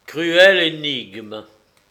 Cruelle énigme.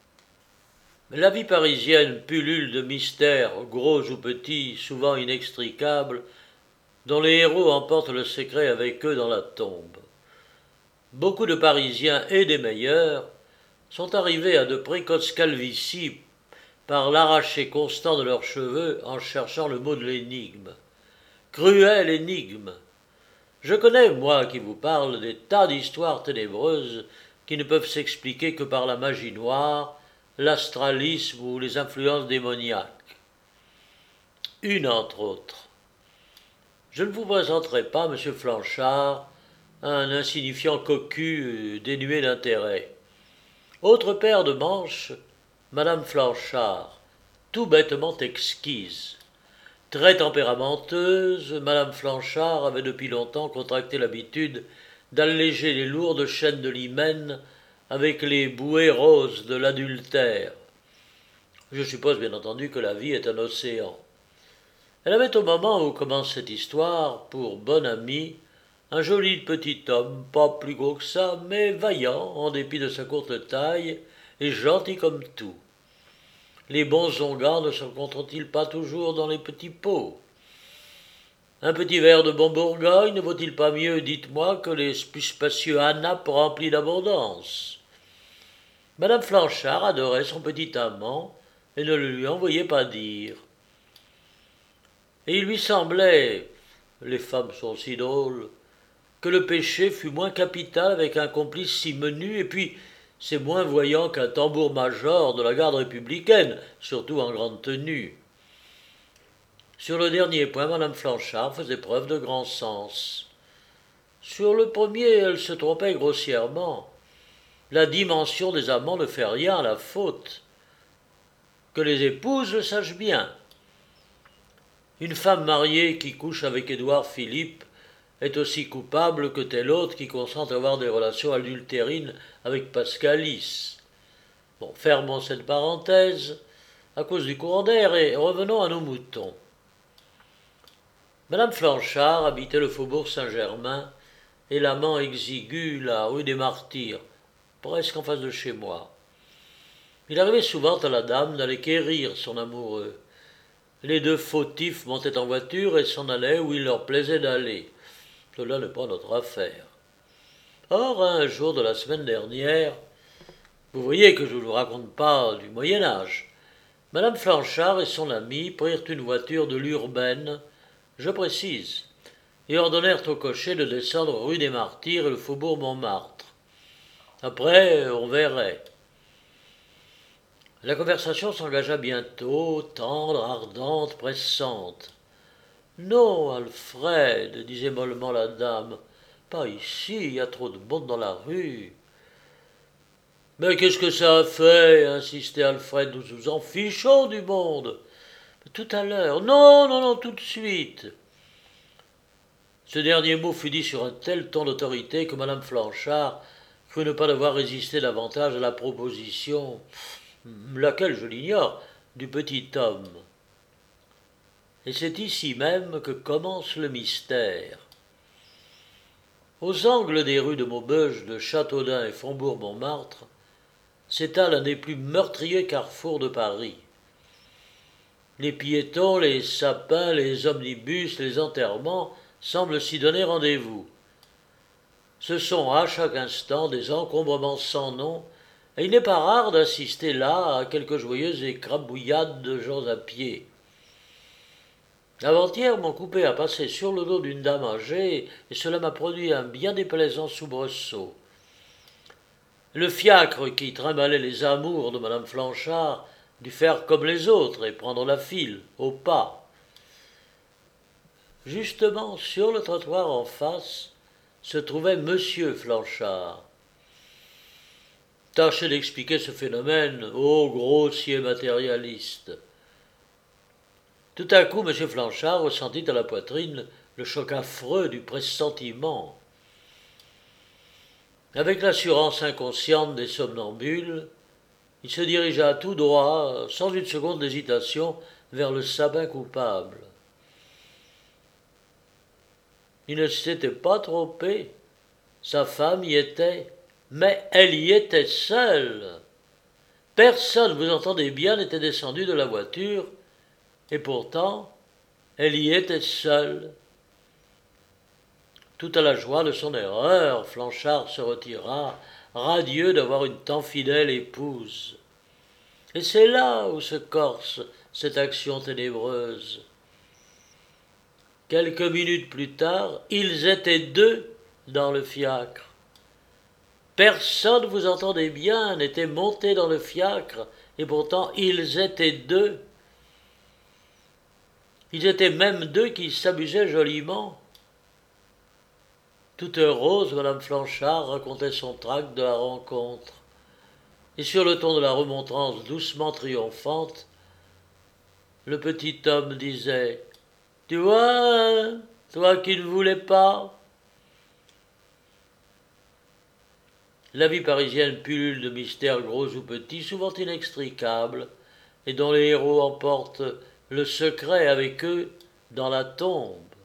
La vie parisienne pullule de mystères, gros ou petits, souvent inextricables, dont les héros emportent le secret avec eux dans la tombe. Beaucoup de Parisiens, et des meilleurs, sont arrivés à de précoces calvities par l'arraché constant de leurs cheveux en cherchant le mot de l'énigme. Cruelle énigme. Je connais, moi qui vous parle, des tas d'histoires ténébreuses qui ne peuvent s'expliquer que par la magie noire, l'astralisme ou les influences démoniaques. Une entre autres. Je ne vous présenterai pas M. Flanchard, un insignifiant cocu dénué d'intérêt. Autre paire de manches, Madame Flanchard, tout bêtement exquise. Très tempéramenteuse, Madame Flanchard avait depuis longtemps contracté l'habitude d'alléger les lourdes chaînes de l'hymen avec les bouées roses de l'adultère. Je suppose bien entendu que la vie est un océan. Elle avait au moment où commence cette histoire, pour bon ami, un joli petit homme, pas plus gros que ça, mais vaillant en dépit de sa courte taille, et gentil comme tout. Les bons onguents ne se rencontrent-ils pas toujours dans les petits pots? Un petit verre de bon Bourgogne ne vaut-il pas mieux, dites-moi, que les plus spacieux anappes remplis d'abondance? Madame Flanchard adorait son petit amant et ne le lui envoyait pas dire. Et il lui semblait, les femmes sont si drôles, que le péché fût moins capital avec un complice si menu, et puis c'est moins voyant qu'un tambour-major de la garde républicaine, surtout en grande tenue. Sur le dernier point, Madame Flanchard faisait preuve de grand sens. Sur le premier, elle se trompait grossièrement. La dimension des amants ne fait rien à la faute. Que les épouses le sachent bien. Une femme mariée qui couche avec Édouard Philippe est aussi coupable que telle autre qui consent à avoir des relations adultérines avec Pascalis. Bon, fermons cette parenthèse à cause du courant d'air et revenons à nos moutons. Madame Flanchard habitait le faubourg Saint-Germain et l'amant exigu la rue des Martyrs, presque en face de chez moi. Il arrivait souvent à la dame d'aller quérir son amoureux. Les deux fautifs montaient en voiture et s'en allaient où il leur plaisait d'aller. Cela n'est pas notre affaire. Or, un jour de la semaine dernière, vous voyez que je ne vous raconte pas du Moyen-Âge, Madame Flanchard et son ami prirent une voiture de l'urbaine, je précise, et ordonnèrent au cocher de descendre rue des Martyrs et le faubourg Montmartre. Après, on verrait. La conversation s'engagea bientôt, tendre, ardente, pressante. Non, Alfred, disait mollement la dame, pas ici, il y a trop de monde dans la rue. Mais qu'est-ce que ça a fait, insistait Alfred, nous nous en fichons du monde. Tout à l'heure, non, non, non, tout de suite. Ce dernier mot fut dit sur un tel ton d'autorité que Madame Flanchard crut ne pas devoir résister davantage à la proposition, laquelle je l'ignore, du petit homme. Et c'est ici même que commence le mystère. Aux angles des rues de Maubeuge, de Châteaudun et Faubourg-Montmartre s'étale un des plus meurtriers carrefours de Paris. Les piétons, les sapins, les omnibus, les enterrements semblent s'y donner rendez-vous. Ce sont à chaque instant des encombrements sans nom, et il n'est pas rare d'assister là à quelques joyeuses écrabouillades de gens à pied. Avant-hier, mon coupé a passé sur le dos d'une dame âgée, et cela m'a produit un bien déplaisant soubresaut. Le fiacre qui trimballait les amours de Madame Flanchard dut faire comme les autres et prendre la file, au pas. Justement, sur le trottoir en face, se trouvait Monsieur Flanchard. Tâchez d'expliquer ce phénomène, ô grossier matérialiste. Tout à coup, M. Flanchard ressentit à la poitrine le choc affreux du pressentiment. Avec l'assurance inconsciente des somnambules, il se dirigea tout droit, sans une seconde d'hésitation, vers le sabin coupable. Il ne s'était pas trompé. Sa femme y était, Mais elle y était seule. Personne, vous entendez bien, n'était descendu de la voiture, et pourtant, elle y était seule. Tout à la joie de son erreur, Flanchard se retira, radieux d'avoir une tant fidèle épouse. Et c'est là où se corse cette action ténébreuse. Quelques minutes plus tard, ils étaient deux dans le fiacre. Personne, vous entendez bien, n'était monté dans le fiacre, et pourtant ils étaient deux. Ils étaient même deux qui s'amusaient joliment. Toute heureuse, Madame Flanchard racontait son tract de la rencontre. Et sur le ton de la remontrance doucement triomphante, le petit homme disait « Tu vois, toi qui ne voulais pas !» La vie parisienne pullule de mystères gros ou petits, souvent inextricables, et dont les héros emportent le secret avec eux dans la tombe.